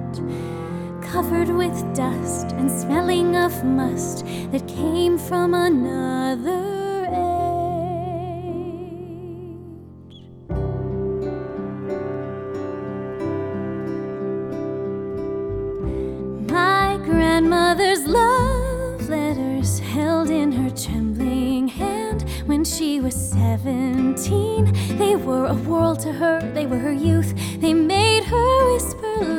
covered with dust and smelling of must that came from another age. My grandmother's love letters held in her trembling hand when she was 17. They were a world to her, they were her youth. They made her whisper